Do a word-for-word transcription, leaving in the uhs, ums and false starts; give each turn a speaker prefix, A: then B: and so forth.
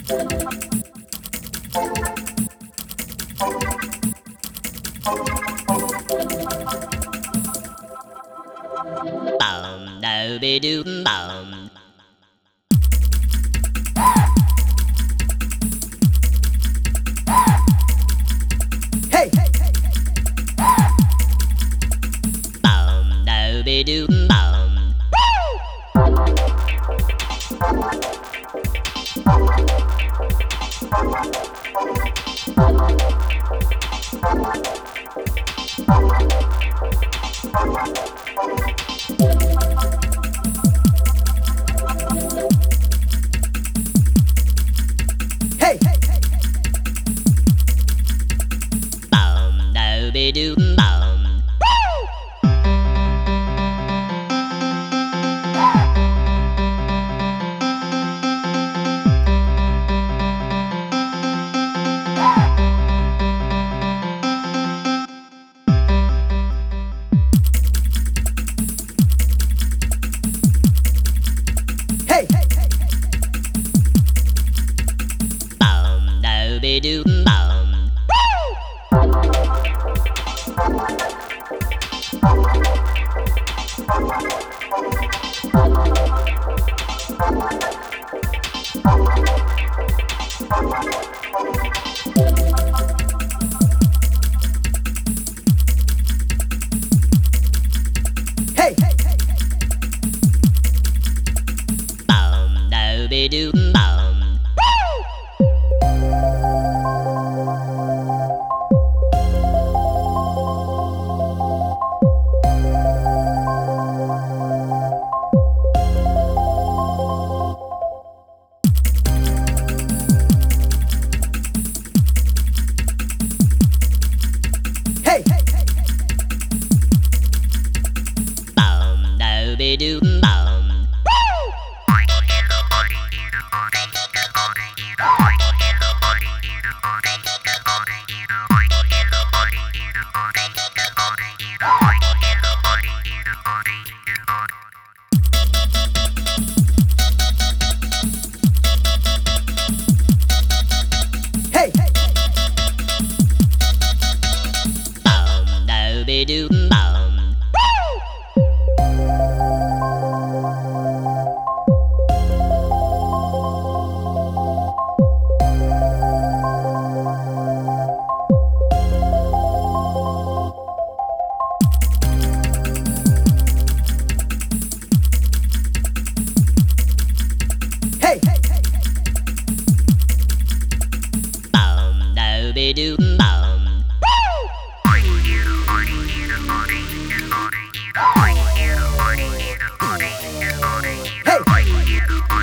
A: Bum, no be doo bum.
B: Hey!
A: Bum, no be doo bum.
B: Hey!
A: Bum, no be doo bum.
B: Hey!
A: Bum, no be doo bum.
B: Hey!
A: Bum, no be doo bum.
B: Hey!
A: Bum, no be doo bum.
B: Hey!
A: Bum, no be doo bum.
B: Hey!
A: Bum, no be doo bum.
B: Hey!